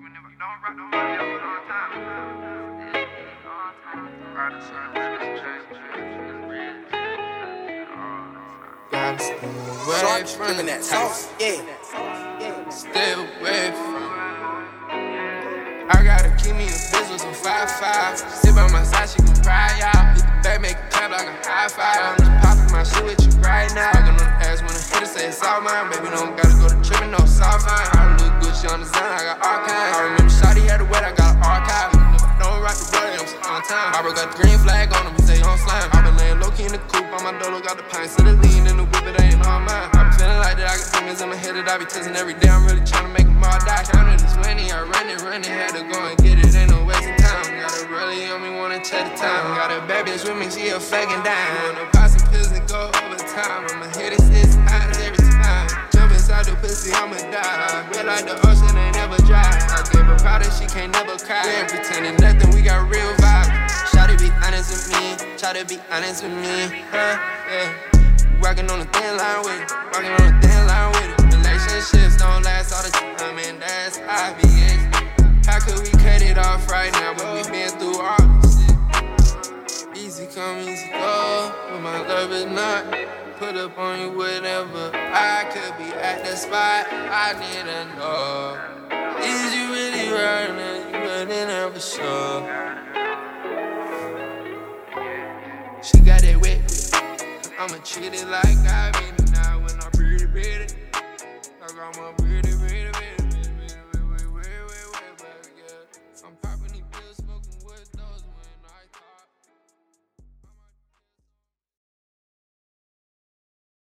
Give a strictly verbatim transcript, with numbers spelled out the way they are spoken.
Gotta stay away from that sauce, yeah. Stay away from. I gotta keep me a bitch with some five five. Sit by my side, she can cry out. Hit the back, make it clap like a high five. I'm just popping my shit with you right now. Talking on the ass when I hit it, say it's all mine. Baby, don't gotta go to trippin', no soft line. I look good, she on the zone, I got archives. I remember Shotty had the wet, I got an archive. Don't rock the boy, I'm on time. Barbara got the green flag on him, he say on slime. I been laying low key in the coupe, on my dolo got the pints of the lean in the whip, it ain't on mine. I been feeling like that, I got demons in my head that I be testing every day. I'm really tryna make them all die. Counted this money, I run it, run it, had to go and get it, ain't no waste of time. Got a rollie on me, wanna check the time. Got a bad bitch with me, she a fucking dime. Wanna pop some pills and go overtime. I'ma hit it six times every time. Jump inside the pussy, I'ma die. Feel like the ocean ain't never dry. I gave her powder, she can't never cry. We ain't pretending nothing, we got real vibes. Try to be honest with me, try to be honest with me, huh, yeah. Walking on a thin line with it, walking on a thin line with it. Relationships don't last all the time, and that's obvious. How could we cut it off right now when we been through all this shit? Easy come, easy go, but my love is not. Put up on you whatever, I could be at the spot, I need to know. Is you really right now, you really never sure. She got that wet, I'ma treat it like I mean it now when I breathe it, breathe it. Like I'm a